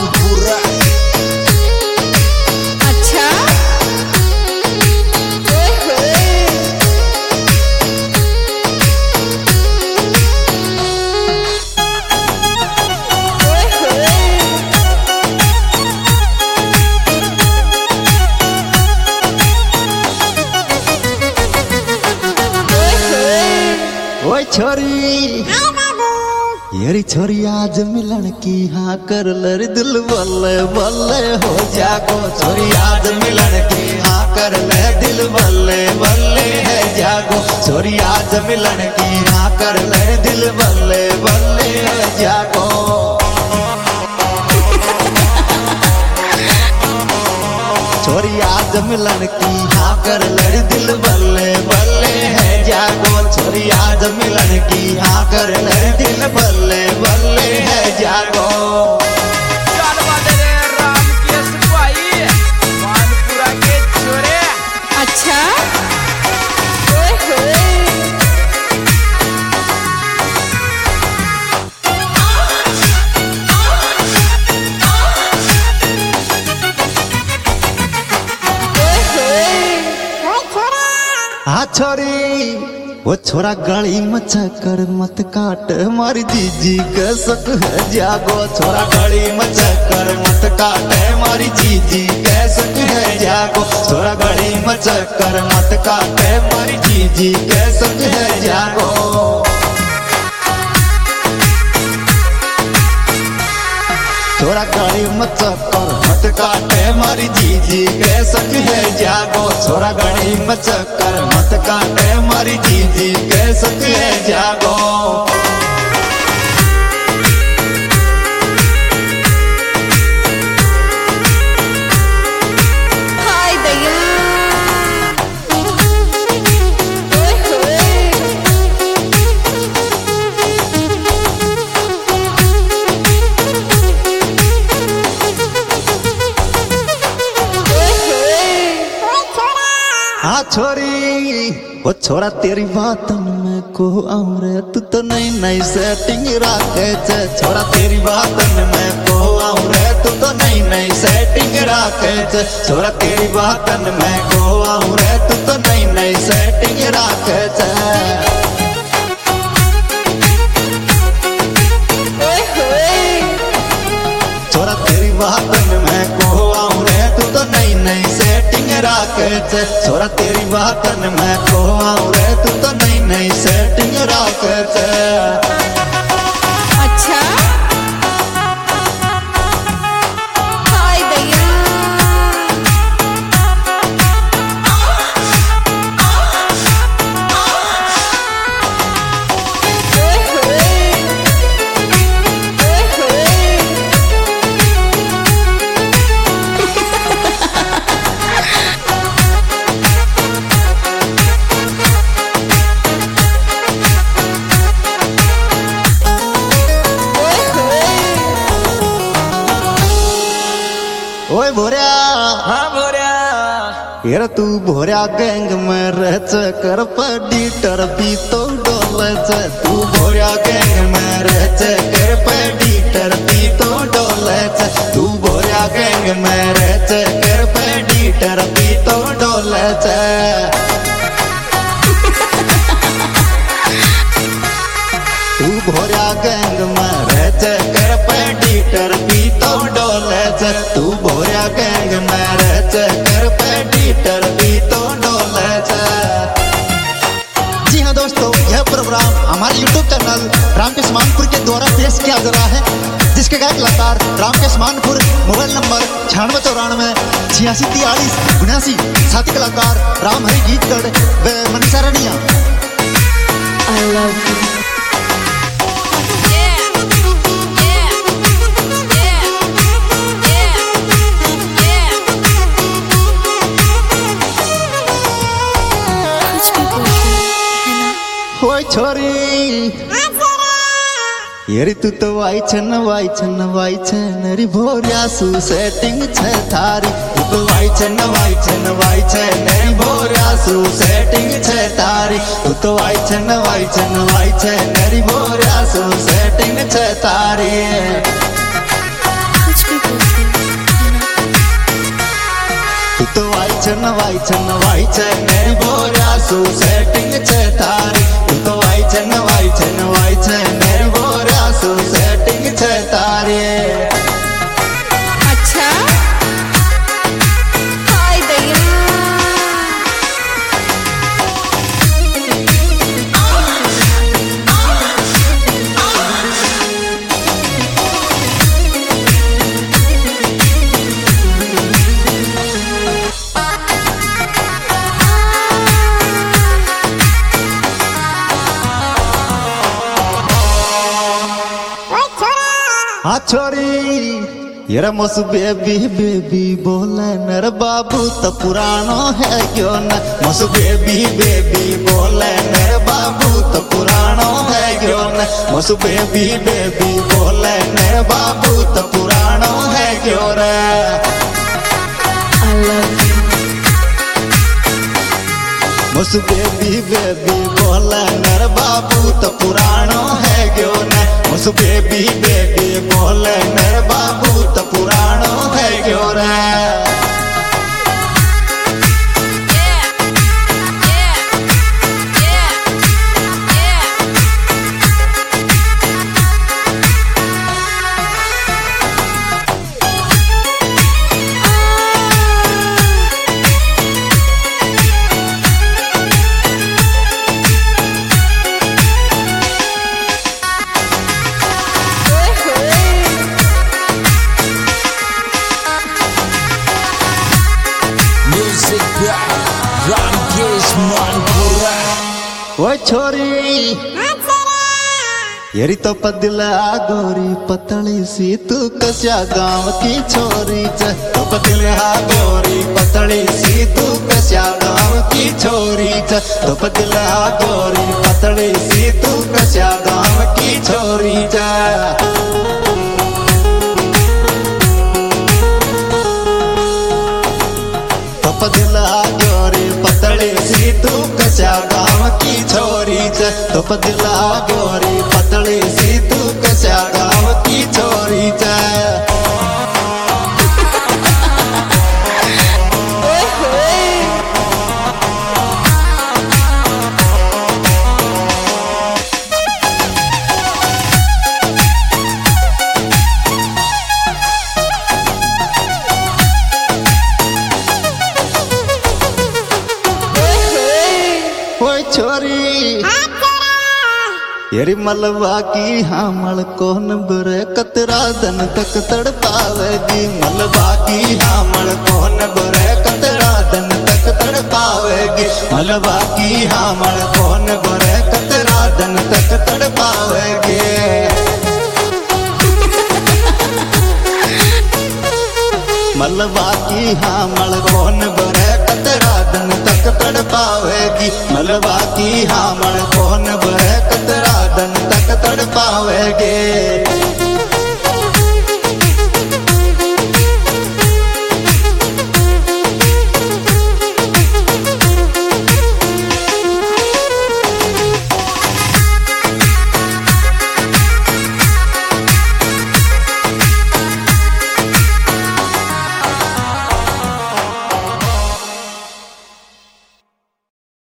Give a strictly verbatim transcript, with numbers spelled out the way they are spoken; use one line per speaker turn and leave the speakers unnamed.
मानपुरा।
अच्छा
ओए छोरी यारी छोरी आज मिलन की हाँ कर लर दिल बल्ले बल्ले हो जागो। छोरी आज मिलन की हाँ कर ले दिल बल्ले बल्ले है जागो। छोरी आज मिलन की हाँ कर ले दिल बल्ले बल्ले है जागो। छोरी आज मिलन की हाँ कर ले दिल बल्ले बल्ले है जागो। छोरी आज मिलन की हाँ कर ले दिल बल्ले बल्ले है जागो।
राम के सिपाही मानपुरा के छोरे।
अच्छा
हाँ छोरी वो छोरा गली में चक्कर मत काट मारी जीजी के सक है जागो। छोरा गली में चक्कर मत काट मारी जीजी के सक है जागो। छोरा गली में चक्कर मत काट मारी जीजी के सक है जागो। छोरा गली में चक्कर मत काटे मारी जीजी के सक है जागो। छोरा गली में चक्कर मत काटे मारी जीजी के सक है जागो।
हाय दया
हाँ छोरी वो छोरा तेरी बातन में को आऊरे तू तो नई नई सेटिंग राखे छे। छोरा तेरी बातन में को आऊरे तू तो नई नई सेटिंग राखे छे। छोरा तेरी बातन में को आऊरे तू तो नई नई सेटिंग राखे छे। छोरा तेरी बातन में को आऊरे तू तो नई नई सेटिंग राखे छे। छोरा तेरी बातन में को आऊरे तू तो नई नई सेटिंग राखे छे।
अच्छा हाय दया
ओए भोरिया
हाँ भोरिया
यार तू भोरिया गैंग में रह कर पडीटर भी तो डोले छे। तू भोरिया गैंग में रह कर पडीटर भी तो डोले छे। तू भोरिया गैंग में रह कर पडीटर भी तो डोले छे। तू भोरिया गैंग में रह कर पडीटर भी तो डोले छे। तू भोरिया गैंग में रह कर पडीटर भी तो डोले छे। जी हाँ दोस्तों, यह प्रोग्राम हमारे यूट्यूब चैनल रामकेश मानपुर के द्वारा पेश किया जा रहा है, जिसके गायक कलाकार रामकेश मानपुर। मोबाइल नंबर छियानवे चौरानवे छियासी तियालीस उन्यासी। साथी कलाकार राम हरि गीतगढ़ व मनीषा रानिया।
I love you.
ओए छोरी यारी तू तो वाई छन वाई छन वाई छन री भोरिया सु सेटिंग छे थारी। तू तो वाई छन वाई छन वाई छन री भोरिया सु सेटिंग छे थारी। तू तो वाई छन वाई छन वाई छन री भोरिया सु सेटिंग छे थारी।
कुछ भी
છે નવાઈ છે નવાઈ છે મેરી બોરા શું સેટિંગ છે તારી તું તો વાઈ છે નવાઈ છે નવાઈ છે મેરી બોરા શું સેટિંગ છે તારી
अच्छा हाय दैया
हाँ छोरी यार मस बेबी बेबी बोले नर बाबू तो पुरानो है क्यों न मस बेबी बेबी बोले नर बाबू तो पुरानो है क्यों न मस बेबी बेबी बोले नर बाबू तो पुरानो है क्यों रे
I love you
मस बेबी बेबी बोले नर बाबू तो पुरानो है क्यों न मस बेबी बेबी बोले नर बाबू तो पुरानो है क्यों रे वो छोरी यारी तो पदिला गोरी पतली सी तू कस्या गांव की छोरी च तो पदिला गोरी पतली सी तू कस्या गांव की छोरी च तो पदिला गोरी पतली सी तू कस्या गांव की छोरी च पदिला गोरी पतली सी तू कस्या गांव की छोरी च तो पदिला गोरी पतली सी तू कस्या गांव की छोरी च छोरी यारी मलबा की हामल कौन बरे कतरा दन तक तड़ पावेगी मलबा की हामल कौन बरे कतरा दन तक तड़ पावेगी मलबा की हामल कौन बरे कतरा दन तक तड़ पावेगी मलबा की हामल कौन बरे कतरा दन तक तड़ पावेगी मलबा की हामल कौन बरे कतरा दन तक तड़ पावेगी